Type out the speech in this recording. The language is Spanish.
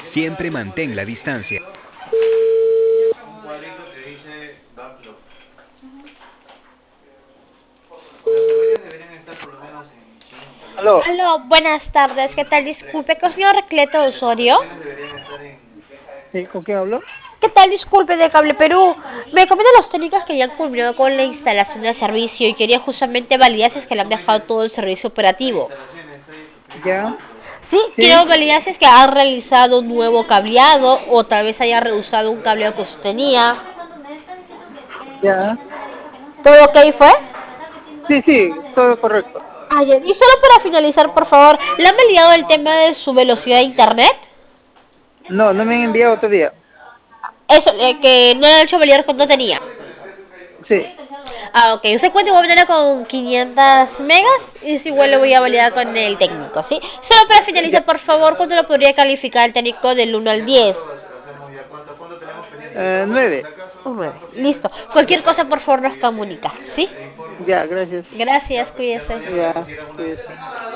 Siempre mantén la distancia. Un cuadrito que dice backlog. Las tuberías deberían estar por lo menos en 5 ya. Aló, Aló, buenas tardes, ¿qué tal? Disculpe, ¿con el señor Recleto Las Osorio? instalaciones deberían estar en... ¿sí? ¿Con quién hablo? ¿Qué tal? Disculpe, de Cable Perú. Me comentan los técnicos que ya han culminado con la instalación del servicio y quería justamente validar si es que le han dejado todo el servicio Las operativo. instalaciones, estoy suscrito a ¿Ya? backlog. Sí, ¿Sí? quiero validar si es que han realizado un nuevo cableado o tal vez haya reusado un cableado que usted tenía. ¿Ya? ¿Todo ok fue? Sí, sí, todo correcto. Ah, ya. Y solo para finalizar, por favor, ¿le han validado el tema de su velocidad de internet? No, no me han enviado todavía. Eso, que no le han hecho validar cuando tenía. Sí, Ah, ok. Usted cuenta igualmente con 500 megas y es igual lo voy a validar con el técnico, ¿sí? Solo para finalizar, ya. por favor, ¿cuánto lo podría calificar el técnico del 1 al Ya con 10? eso hacemos ya. ¿Cuánto tenemos pendiente? Ya vamos por si 9. acaso, Un 9. tanto Listo. piezas, Cualquier cosa, por revisamos favor, y nos ya comunica, ¿sí? te informo. Ya, gracias. Gracias, Ya pues, ya no, cuídese. ya no me Ya, consideran una cuídese. cita.